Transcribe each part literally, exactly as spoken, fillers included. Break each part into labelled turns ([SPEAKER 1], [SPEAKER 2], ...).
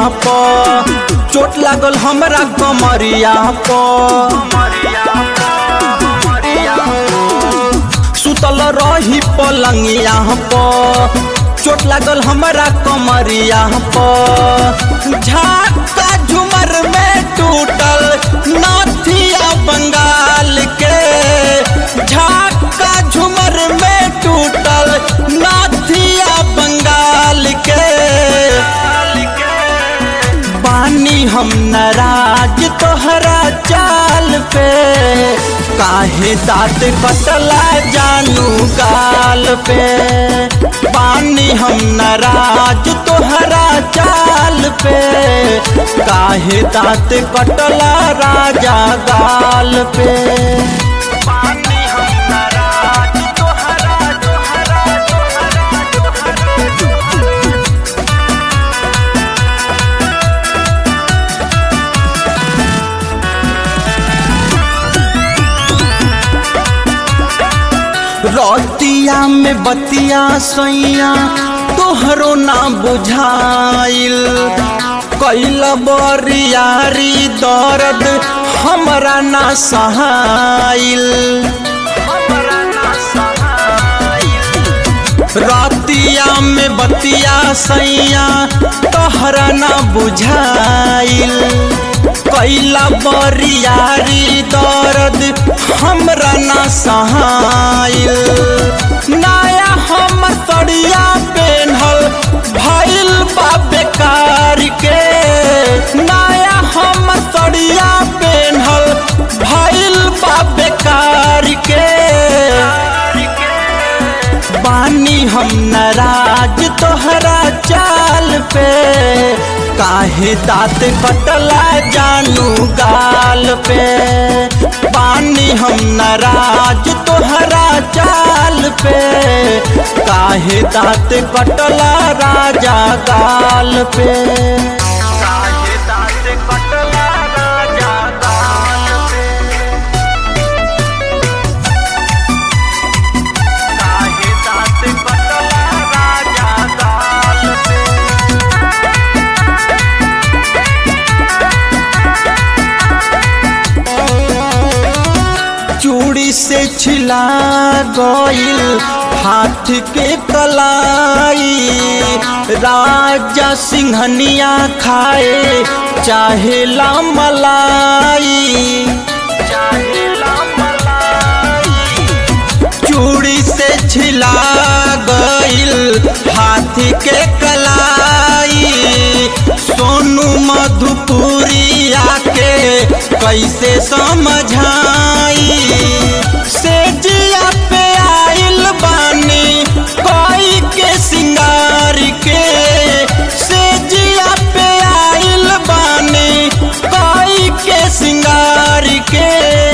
[SPEAKER 1] पर चोट लागल हमरा कमरिया पर सुतल रही पलंगिया पर चोट लागल हमरा कमरिया पर झाका झुमर में टूटल नथिया बंगाल के झाका झुमर में टूटल नथिया बंगाल के बानी हम नाराज तोहरा चाल पे काहे दाँत कटला जानू गाल पे बानी हम नाराज तोहरा चाल पे काहे दाँत कटला राजा गाल पे बानी हम नाराज तोहरा तोहरा रतिया में बतिया सैया तोहरो ना बुझाइल कैल बरियारी दर्द हमरा ना सहाइल रतिया में बतिया सैया तोहरा ना बुझाइल कैला बरियारी दर्द हमरा ना सहाइल नया हम सड़िया पेन्हल भइल बा बेकार के नया हम सड़िया पेन्हल भइल बा बेकार के बानी हम नाराज तोहरा चाल पे काहे दाँत कटला जानू गाल पे बानी हम नाराज तोहरा चाल पे काहे दाँत कटला राजा गाल पे काहे दाँत कटला राजा गाल पे काहे दाँत कटला राजा गाल पे चूड़ी से छिला गइल हाथ के कलाई राजा सिंहनिया खाए चाहेला मलाई चाहेला मलाई चूड़ी से छिला गइल हाथ के कलाई सोनू मधुपुरी आके कैसे समझाई से जिया पे आइल बानी कोई के सिंगार के से जिया पे आइल बानी कोई के सिंगार के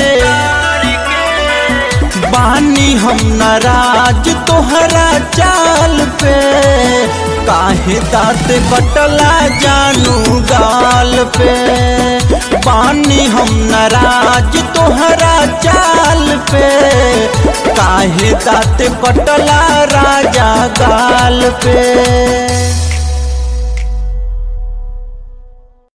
[SPEAKER 1] बानी हम नाराज तोहरा चाल पे काहे दाँत कटला जानू गाल पे बानी हम नाराज तोहरा चाल पे काहे दाँत कटला राजा गाल पे।